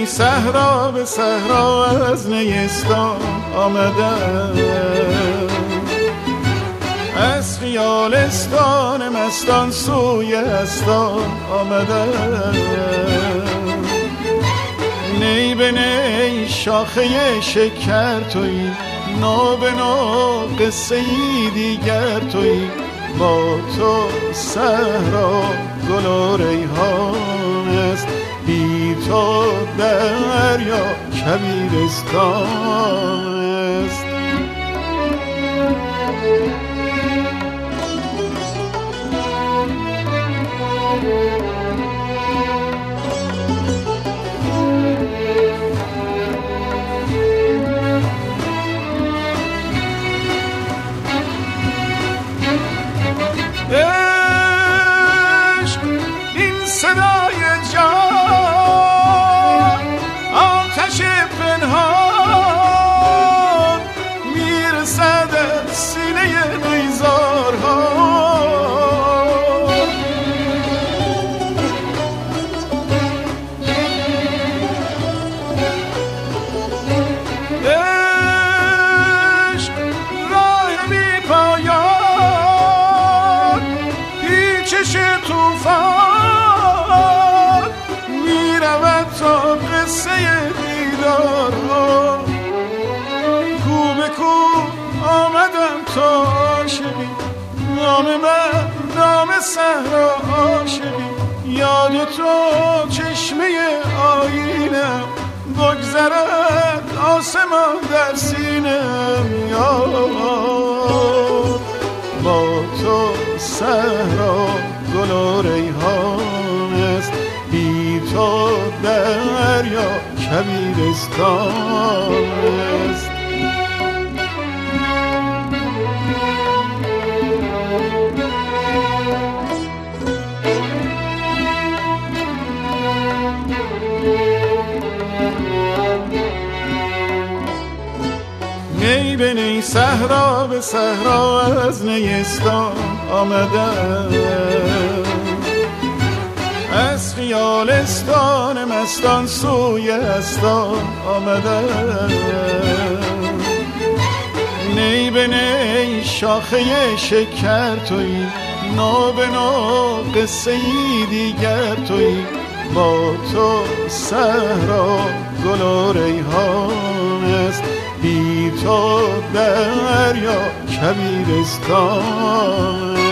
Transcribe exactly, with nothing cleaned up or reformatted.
نی صحرا به صحرا از نیستان آمدم، از خیالستان مستان سوی استان آمدم. نی به نی شاخه شکر تویی، نو به نو قصه ای دیگر تویی. با تو صحرا گل و ریحان است، بی تو دریا کبیرستان است. عشق این صدای جان، آتش پنهان میرسد از سینه نیزارها. عشق راه بی پایان، پیچش توفان میرود تا قصه دیدارها. کو به کو آمدم تا عاشقی، نام من نام صحرا عاشقی. یاد تو چشمه آینم، بگذرد آسمان در سینم. یاد با تو صحرا گل و ریحان است، بی تو دریا کبیرستان است. نی به نی صحرا به صحرا از نیستان آمدم، از خیالستان مستان سوی استان آمدم. نی به نی شاخه شکر تویی، نو به نو قصه ای دیگر تویی. با تو صحرا گل و ریحان است، بی تو دریا کبیرستان.